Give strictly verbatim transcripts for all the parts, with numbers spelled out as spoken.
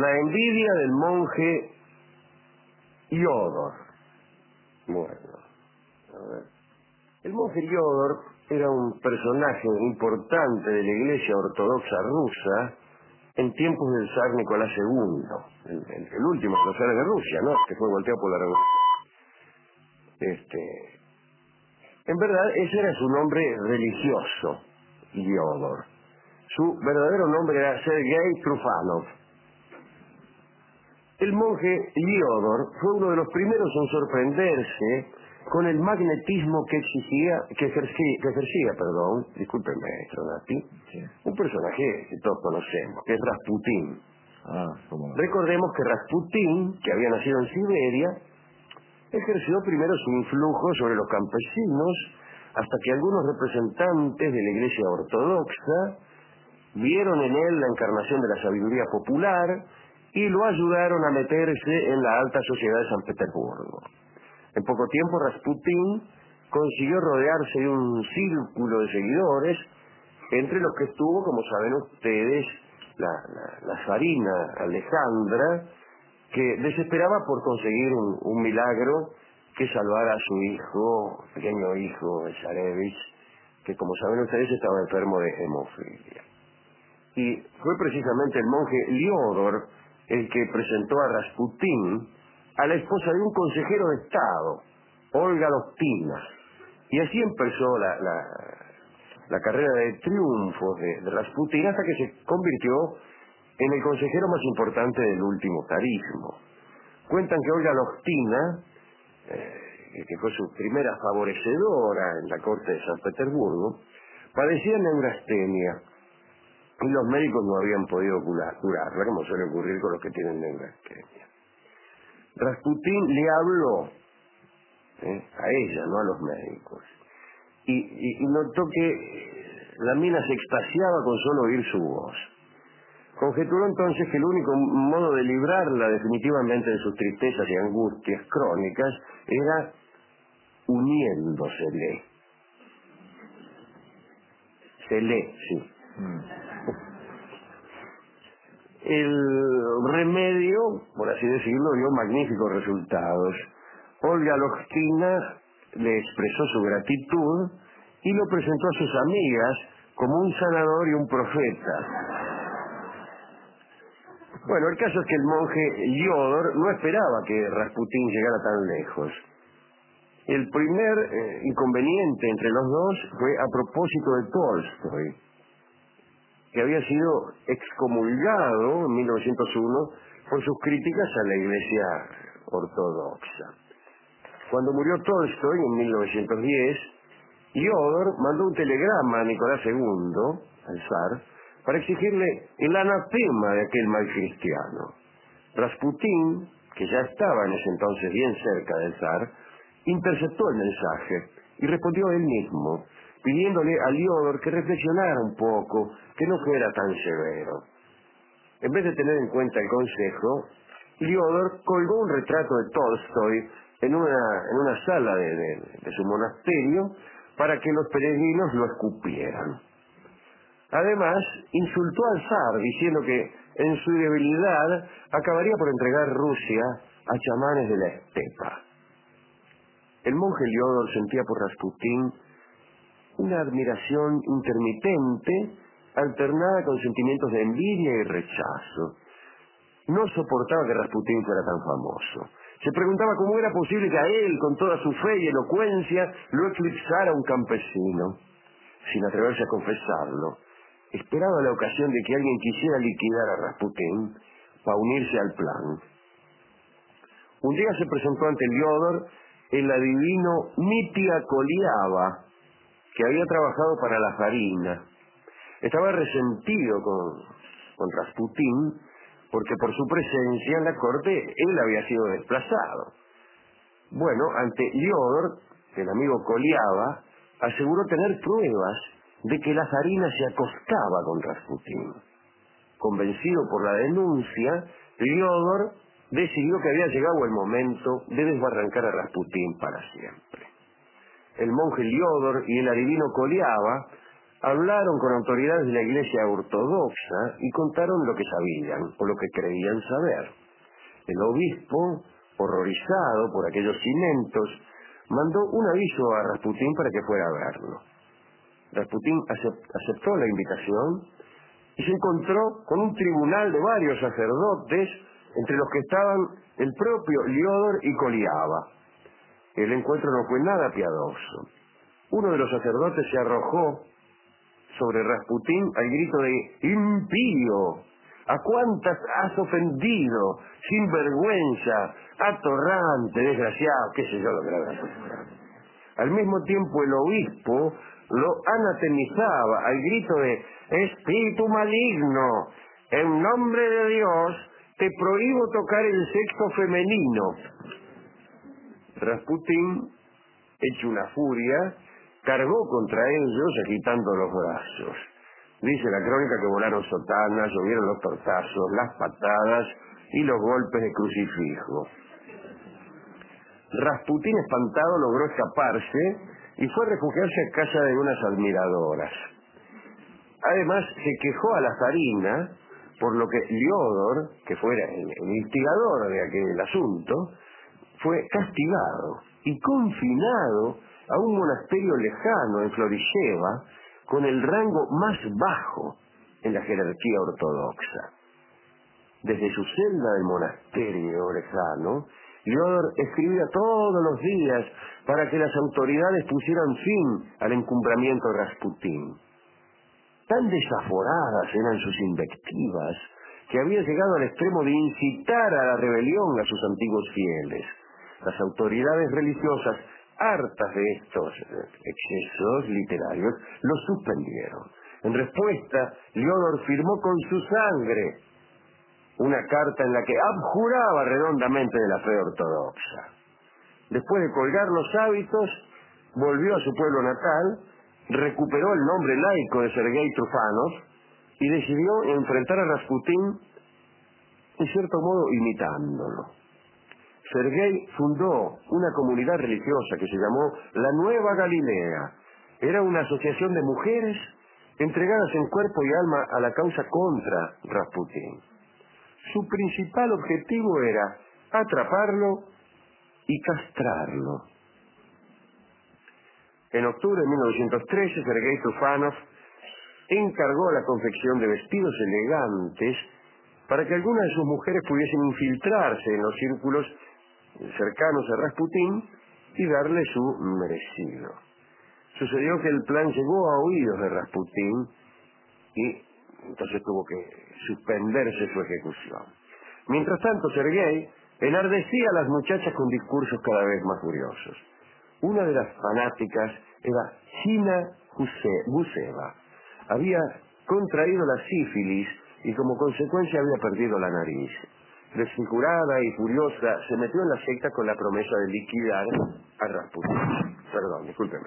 La envidia del monje Liudor. Bueno, a ver. El monje Liudor era un personaje importante de la Iglesia Ortodoxa rusa en tiempos del zar Nicolás segundo, el, el, el último de los zares de Rusia, ¿no? Que fue volteado por la revolución. Este, en verdad, ese era su nombre religioso, Liudor. Su verdadero nombre era Sergei Trufanov. El monje Liudor fue uno de los primeros en sorprenderse con el magnetismo que exigía, que ejercía, que ejercía, perdón, discúlpeme, maestro Nati, sí. Un personaje que todos conocemos, que es Rasputín. Ah, ¿cómo no? Recordemos que Rasputín, que había nacido en Siberia, ejerció primero su influjo sobre los campesinos hasta que algunos representantes de la Iglesia Ortodoxa vieron en él la encarnación de la sabiduría popular y lo ayudaron a meterse en la alta sociedad de San Petersburgo. En poco tiempo Rasputín consiguió rodearse de un círculo de seguidores, entre los que estuvo, como saben ustedes, la, la, la zarina Alejandra, que desesperaba por conseguir un, un milagro que salvara a su hijo, pequeño hijo, el Zarevich, que como saben ustedes estaba enfermo de hemofilia. Y fue precisamente el monje Liudor el que presentó a Rasputín a la esposa de un consejero de Estado, Olga Loktina. Y así empezó la, la, la carrera de triunfos de, de Rasputín hasta que se convirtió en el consejero más importante del último zarismo. Cuentan que Olga Loktina, eh, que fue su primera favorecedora en la corte de San Petersburgo, padecía neurastenia y los médicos no habían podido curar, curarla, como suele ocurrir con los que tienen neurastenia. Rasputín le habló ¿eh? a ella, no a los médicos, y, y, y notó que la mina se extasiaba con solo oír su voz. Conjeturó entonces que el único modo de librarla definitivamente de sus tristezas y angustias crónicas era uniéndosele. Se lee, sí. Mm. El remedio, por así decirlo, dio magníficos resultados. Olga Loktina le expresó su gratitud y lo presentó a sus amigas como un sanador y un profeta. Bueno, el caso es que el monje Liudor no esperaba que Rasputín llegara tan lejos. El primer eh, inconveniente entre los dos fue a propósito de Tolstoy, que había sido excomulgado en mil novecientos uno por sus críticas a la Iglesia Ortodoxa. Cuando murió Tolstoy en mil novecientos diez, Liudor mandó un telegrama a Nicolás segundo, al zar, para exigirle el anatema de aquel mal cristiano. Rasputín, que ya estaba en ese entonces bien cerca del zar, interceptó el mensaje y respondió él mismo, pidiéndole a Liudor que reflexionara un poco, que no fuera tan severo. En vez de tener en cuenta el consejo, Liudor colgó un retrato de Tolstoy en una, en una sala de, de, de su monasterio para que los peregrinos lo escupieran. Además, insultó al zar diciendo que en su debilidad acabaría por entregar Rusia a chamanes de la estepa. El monje Liudor sentía por Rasputín una admiración intermitente, alternada con sentimientos de envidia y rechazo. No soportaba que Rasputín fuera tan famoso. Se preguntaba cómo era posible que a él, con toda su fe y elocuencia, lo eclipsara un campesino. Sin atreverse a confesarlo, esperaba la ocasión de que alguien quisiera liquidar a Rasputín para unirse al plan. Un día se presentó ante Liudor el adivino Mitya Koliava, que había trabajado para la zarina. Estaba resentido con, con Rasputín porque por su presencia en la corte él había sido desplazado. Bueno, ante Liudor, el amigo Koliava aseguró tener pruebas de que la zarina se acostaba con Rasputín. Convencido por la denuncia, Liudor decidió que había llegado el momento de desbarrancar a Rasputín para siempre. El monje Liudor y el adivino Koliava hablaron con autoridades de la Iglesia ortodoxa y contaron lo que sabían o lo que creían saber. El obispo, horrorizado por aquellos cimentos, mandó un aviso a Rasputín para que fuera a verlo. Rasputín aceptó la invitación y se encontró con un tribunal de varios sacerdotes, entre los que estaban el propio Liodor y Koliava. El encuentro no fue nada piadoso. Uno de los sacerdotes se arrojó sobre Rasputín al grito de «¡Impío! ¿A cuántas has ofendido? ¡Sinvergüenza! ¡Atorrante! ¡Desgraciado!», qué sé yo lo que era Rasputín. Al mismo tiempo el obispo lo anatemizaba al grito de «¡Espíritu maligno! En nombre de Dios te prohíbo tocar el sexo femenino». Rasputín, hecho una furia, cargó contra ellos agitando los brazos. Dice la crónica que volaron sotanas, llovieron los tortazos, las patadas y los golpes de crucifijo. Rasputín, espantado, logró escaparse y fue a refugiarse a casa de unas admiradoras. Además, se quejó a la zarina, por lo que Liodor, que fuera el, el instigador de aquel asunto, fue castigado y confinado a un monasterio lejano en Florisheva, con el rango más bajo en la jerarquía ortodoxa. Desde su celda del monasterio lejano, Liodor escribía todos los días para que las autoridades pusieran fin al encumbramiento de Rasputín. Tan desaforadas eran sus invectivas que había llegado al extremo de incitar a la rebelión a sus antiguos fieles. Las autoridades religiosas, hartas de estos excesos literarios, los suspendieron. En respuesta, Liodor firmó con su sangre una carta en la que abjuraba redondamente de la fe ortodoxa. Después de colgar los hábitos, volvió a su pueblo natal, recuperó el nombre laico de Sergei Trufanov y decidió enfrentar a Rasputín, en cierto modo imitándolo. Sergei fundó una comunidad religiosa que se llamó la Nueva Galilea. Era una asociación de mujeres entregadas en cuerpo y alma a la causa contra Rasputín. Su principal objetivo era atraparlo y castrarlo. En octubre de mil novecientos trece, Sergei Trufanov encargó la confección de vestidos elegantes para que algunas de sus mujeres pudiesen infiltrarse en los círculos cercanos a Rasputín y darle su merecido. Sucedió que el plan llegó a oídos de Rasputín y entonces tuvo que suspenderse su ejecución. Mientras tanto, Sergei enardecía a las muchachas con discursos cada vez más furiosos. Una de las fanáticas era Gina Guseva. Había contraído la sífilis y como consecuencia había perdido la nariz. Desfigurada y furiosa, se metió en la secta con la promesa de liquidar a Rasputín. Perdón, discúlpeme.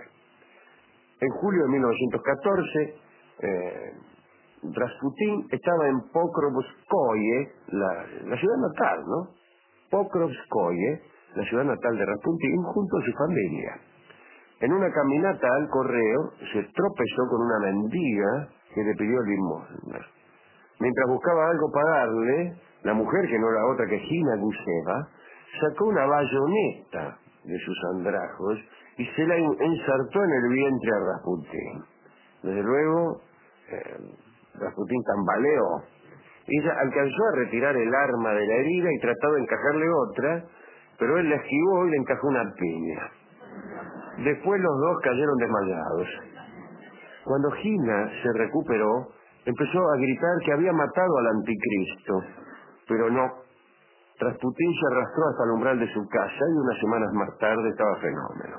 En julio de mil novecientos catorce, eh, Rasputín estaba en Pokrovskoye, la, la ciudad natal, ¿no? Pokrovskoye, la ciudad natal de Rasputín, junto a su familia. En una caminata al correo, se tropezó con una mendiga que le pidió limosna. Mientras buscaba algo para darle, la mujer, que no era otra que Gina Guseva, sacó una bayoneta de sus andrajos y se la ensartó en el vientre a Rasputín. Desde luego, eh, Rasputín tambaleó. Ella alcanzó a retirar el arma de la herida y trató de encajarle otra, pero él la esquivó y le encajó una piña. Después los dos cayeron desmayados. Cuando Gina se recuperó, empezó a gritar que había matado al anticristo, pero no. Rasputín se arrastró hasta el umbral de su casa y unas semanas más tarde estaba fenómeno.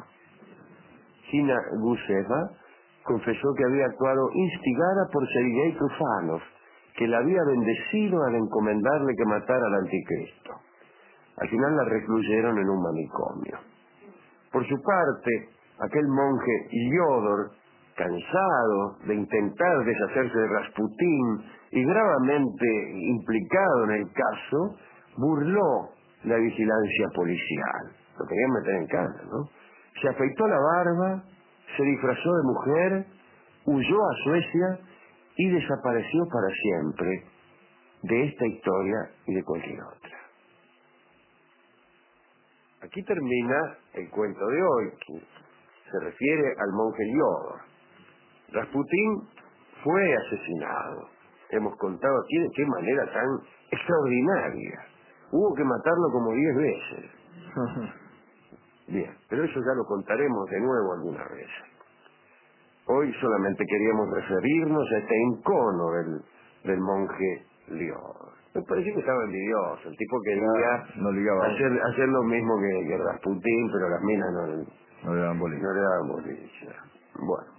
Gina Guseva confesó que había actuado instigada por Sergei Trufanov, que la había bendecido al encomendarle que matara al anticristo. Al final la recluyeron en un manicomio. Por su parte, aquel monje Liodor, cansado de intentar deshacerse de Rasputín y gravemente implicado en el caso, burló la vigilancia policial. Lo querían meter en cana, ¿no? Se afeitó la barba, se disfrazó de mujer huyó a Suecia y desapareció para siempre de esta historia y de cualquier otra. Aquí termina el cuento de hoy, que se refiere al monje Liodor. Rasputín fue asesinado. Hemos contado aquí de qué manera tan extraordinaria. Hubo que matarlo como diez veces. Bien, pero eso ya lo contaremos de nuevo alguna vez. Hoy solamente queríamos referirnos a este encono del, del monje Liodor. Me pareció que estaba envidioso. El tipo quería no, no hacer, hacer lo mismo que, que Rasputín, pero las minas no, no le daban bolilla. no le daban bolilla. Bueno.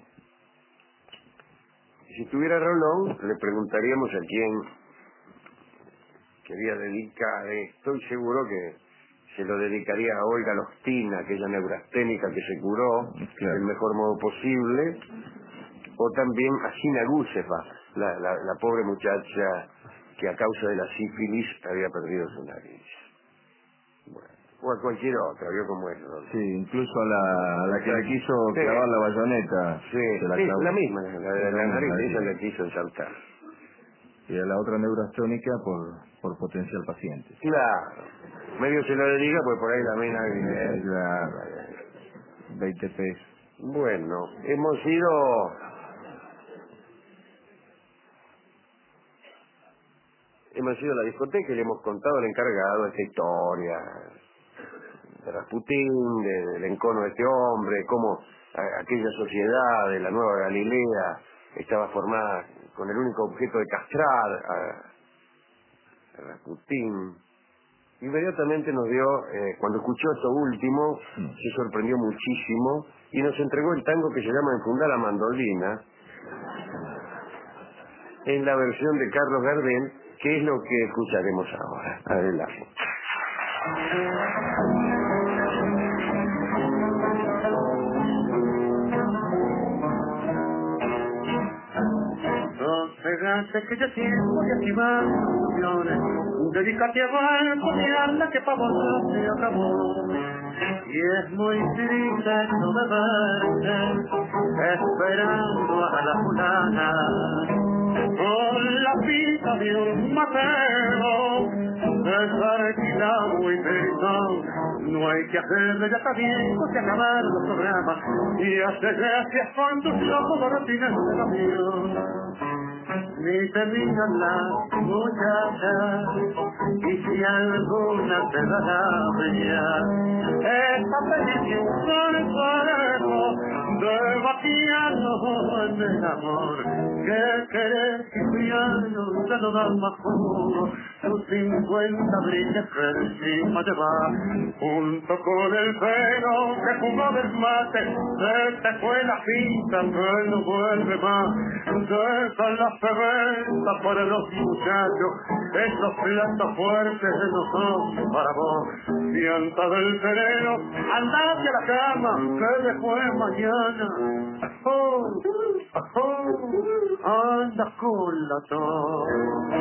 Si tuviera Rolón, le preguntaríamos a quién quería dedicar esto, y seguro que se lo dedicaría a Olga Lostina, aquella neurasténica que se curó claro. del mejor modo posible, o también a Gina Gusefa, la, la, la pobre muchacha que a causa de la sífilis había perdido su nariz. Bueno, o a cualquier otra, vio cómo es, ¿no? Sí, incluso a la, a la que le quiso Sí. clavar la bayoneta. Sí, se la, sí, clavó. la misma, la de la, la nariz, la ella le quiso ensartar. Y a la otra neurastónica por, por potencial paciente. Claro, medio se lo dedica, pues por ahí la mina viene. Claro. veinte pesos. Bueno, hemos ido hemos ido a la discoteca y le hemos contado al encargado esta historia de Rasputín, de, del encono de este hombre, cómo a, aquella sociedad de la Nueva Galilea estaba formada con el único objeto de castrar a, a Rasputín. Inmediatamente nos dio, eh, cuando escuchó esto último, se sorprendió muchísimo y nos entregó el tango que se llama Enfundar la mandolina, en la versión de Carlos Gardel, que es lo que escucharemos ahora. Adelante. Sosegate que ya tiempo de activar ilusiones, dedícate a balconearla que pa' vos se acabó. Y es muy triste no de verte, esperando a la fulana, con la pinta de un matero, desarquilado y gritado. No hay que hacerle, ya está bien, que acabar los programas, y hacer gracias con tus locos rutinas de la vida. Ni terminan las muchachas, y si alguna te da rabia, esta petición con parejo de vaciarnos en el amor, que querer cristiano ya no da más jugo, tus cincuenta brillas que encima te va, junto con el pelo que jugó del mate, se te fue la pinta que no vuelve más, deja las cervezas para los muchachos, esos platos fuertes no son para vos, fianta del sereno, andate a la cama, que después mañana, oh, oh, anda con la tos.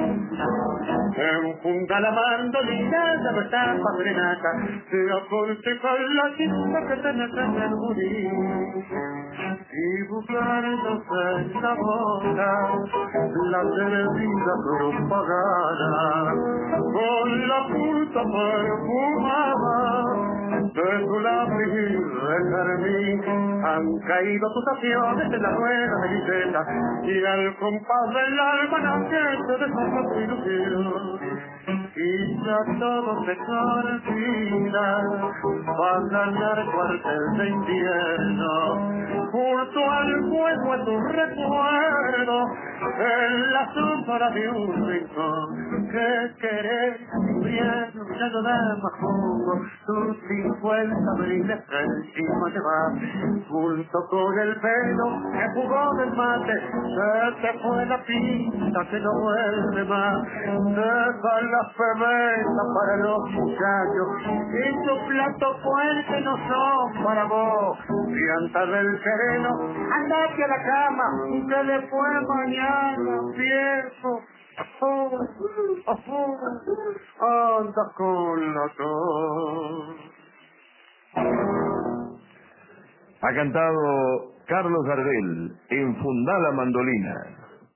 Enfunda la mandolina, ya no está pa' frenata, se aporte con la tinta que tenés en el budín. Y buscándose en la boca, la cerveza propaganda, con la punta perfumada de tu lápiz de carmín, han caído tus acciones en la rueda de bicicleta, y al compás del alma nace se deshoja tu ilusión. Y ya todo se termina, va a ganar cuartel de invierno, junto al fuego es tu recuerdo, en la sombra de un rincón, que querer invierno ya no da más jugo, tus cincuenta briles encima te va, junto con el pelo que jugó del mate, se te fue la pinta que no vuelve más, deja la cerveza para los muchachos, y tu plato fuerte no son para vos, fianta del sereno, andate a la cama, que después mañana, viejo, oh, oh, oh, anda con la tos. Ha cantado Carlos Gardel, en Fundá la Mandolina.